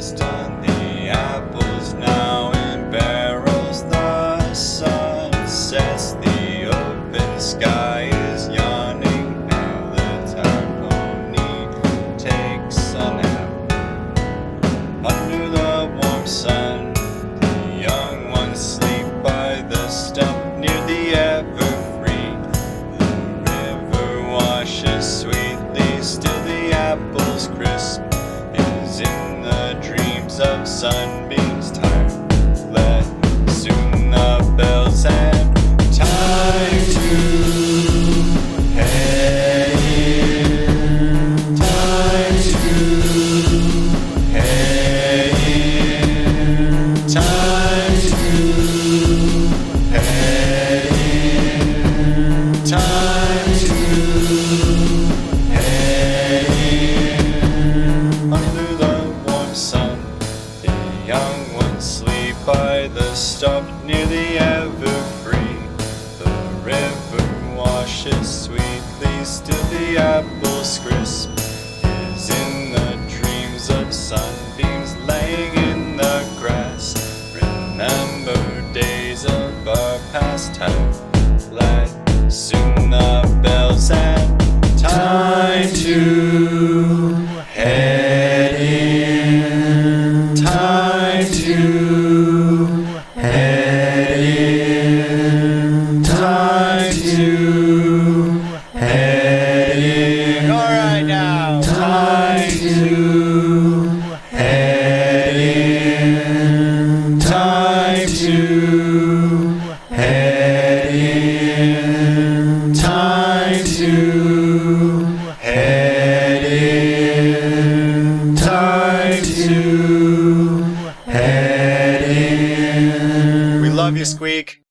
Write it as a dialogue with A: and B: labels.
A: harvest on the apples now in barrels. The sun sets, the open sky is yawning. Now the town pony takes a nap under the warm sun. The young ones sleep by the stump near the evergreen. The river washes sweetly, still the apples crisp is in the dreams of sunbeams. Time let soon the bells and time to head in. Time to head in. Time to head in. Time to head in. Under the warm sun, the young ones sleep by the stump near the evergreen. The river washes sweetly, still the apples crisp is in the dreams of sunbeams laying in the grass. Remember days of our past have light. Soon the bells and time to head in. Time to head in. Time to head in. All right now. Time to head in. Time to head in. Time to head in. Time to head in. We love you, Squeak.